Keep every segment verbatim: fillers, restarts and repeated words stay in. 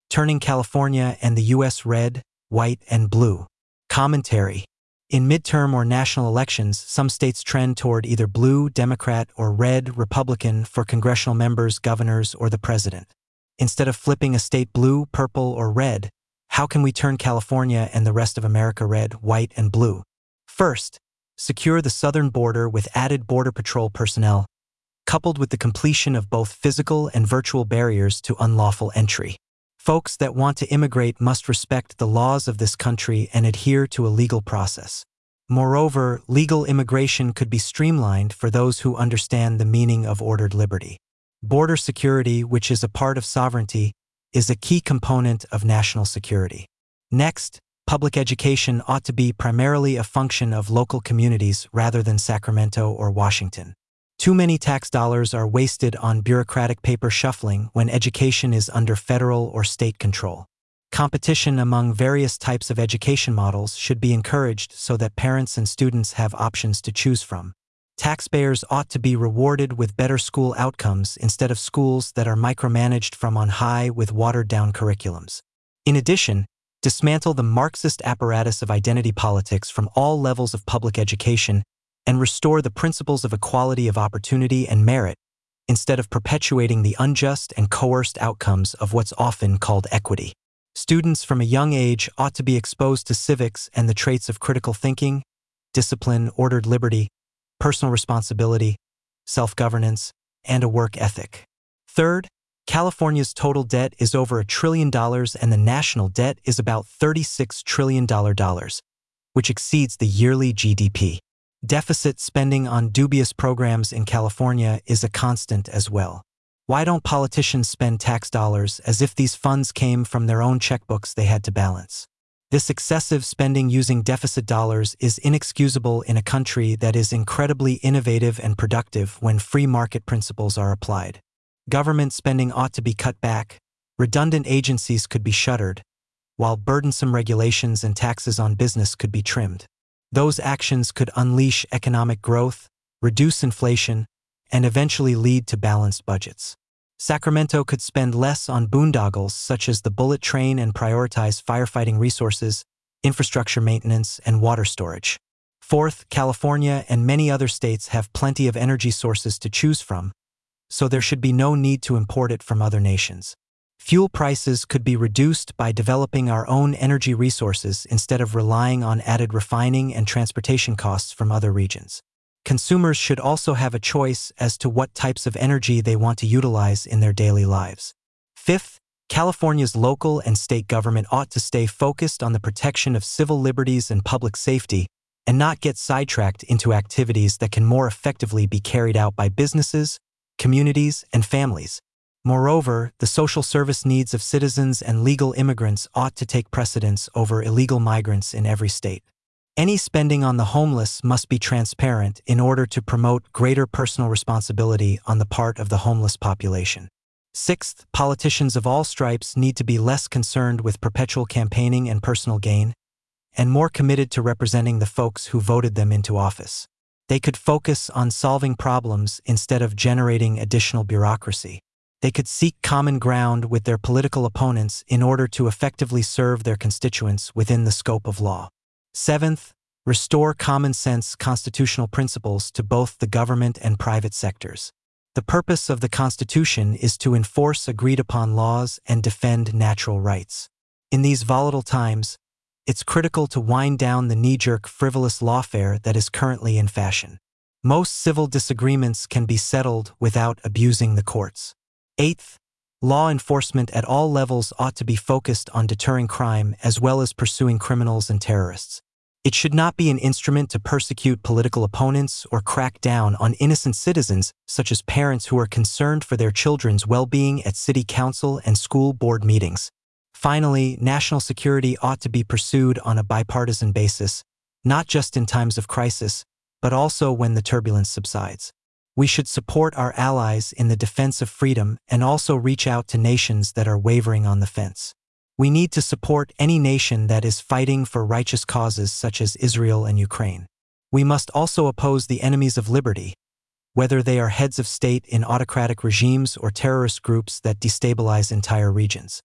turning California and the U S red, white, and blue. Commentary. In midterm or national elections, some states trend toward either blue, Democrat, or red, Republican for congressional members, governors, or the president. Instead of flipping a state blue, purple, or red, how can we turn California and the rest of America red, white, and blue? First, secure the southern border with added Border Patrol personnel, coupled with the completion of both physical and virtual barriers to unlawful entry. Folks that want to immigrate must respect the laws of this country and adhere to a legal process. Moreover, legal immigration could be streamlined for those who understand the meaning of ordered liberty. Border security, which is a part of sovereignty, is a key component of national security. Next, public education ought to be primarily a function of local communities rather than Sacramento or Washington. Too many tax dollars are wasted on bureaucratic paper shuffling when education is under federal or state control. Competition among various types of education models should be encouraged so that parents and students have options to choose from. Taxpayers ought to be rewarded with better school outcomes instead of schools that are micromanaged from on high with watered-down curriculums. In addition, dismantle the Marxist apparatus of identity politics from all levels of public education and restore the principles of equality of opportunity and merit instead of perpetuating the unjust and coerced outcomes of what's often called equity. Students from a young age ought to be exposed to civics and the traits of critical thinking, discipline, ordered liberty, personal responsibility, self-governance, and a work ethic. Third, California's total debt is over a trillion dollars and the national debt is about thirty-six trillion dollars, which exceeds the yearly G D P. Deficit spending on dubious programs in California is a constant as well. Why don't politicians spend tax dollars as if these funds came from their own checkbooks they had to balance? This excessive spending using deficit dollars is inexcusable in a country that is incredibly innovative and productive when free market principles are applied. Government spending ought to be cut back, redundant agencies could be shuttered, while burdensome regulations and taxes on business could be trimmed. Those actions could unleash economic growth, reduce inflation, and eventually lead to balanced budgets. Sacramento could spend less on boondoggles such as the bullet train and prioritize firefighting resources, infrastructure maintenance, and water storage. Fourth, California and many other states have plenty of energy sources to choose from, so there should be no need to import it from other nations. Fuel prices could be reduced by developing our own energy resources instead of relying on added refining and transportation costs from other regions. Consumers should also have a choice as to what types of energy they want to utilize in their daily lives. Fifth, California's local and state government ought to stay focused on the protection of civil liberties and public safety and not get sidetracked into activities that can more effectively be carried out by businesses, communities, and families. Moreover, the social service needs of citizens and legal immigrants ought to take precedence over illegal migrants in every state. Any spending on the homeless must be transparent in order to promote greater personal responsibility on the part of the homeless population. Sixth, politicians of all stripes need to be less concerned with perpetual campaigning and personal gain, and more committed to representing the folks who voted them into office. They could focus on solving problems instead of generating additional bureaucracy. They could seek common ground with their political opponents in order to effectively serve their constituents within the scope of law. Seventh, restore common-sense constitutional principles to both the government and private sectors. The purpose of the Constitution is to enforce agreed-upon laws and defend natural rights. In these volatile times, it's critical to wind down the knee-jerk, frivolous lawfare that is currently in fashion. Most civil disagreements can be settled without abusing the courts. Eighth, law enforcement at all levels ought to be focused on deterring crime as well as pursuing criminals and terrorists. It should not be an instrument to persecute political opponents or crack down on innocent citizens, such as parents who are concerned for their children's well-being at city council and school board meetings. Finally, national security ought to be pursued on a bipartisan basis, not just in times of crisis, but also when the turbulence subsides. We should support our allies in the defense of freedom and also reach out to nations that are wavering on the fence. We need to support any nation that is fighting for righteous causes such as Israel and Ukraine. We must also oppose the enemies of liberty, whether they are heads of state in autocratic regimes or terrorist groups that destabilize entire regions.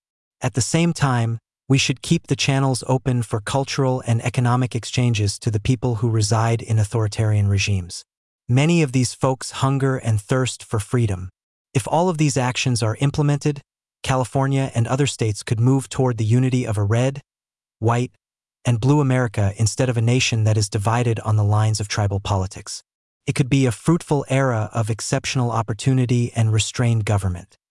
At the same time, we should keep the channels open for cultural and economic exchanges to the people who reside in authoritarian regimes. Many of these folks hunger and thirst for freedom. If all of these actions are implemented, California and other states could move toward the unity of a red, white, and blue America instead of a nation that is divided on the lines of tribal politics. It could be a fruitful era of exceptional opportunity and restrained government.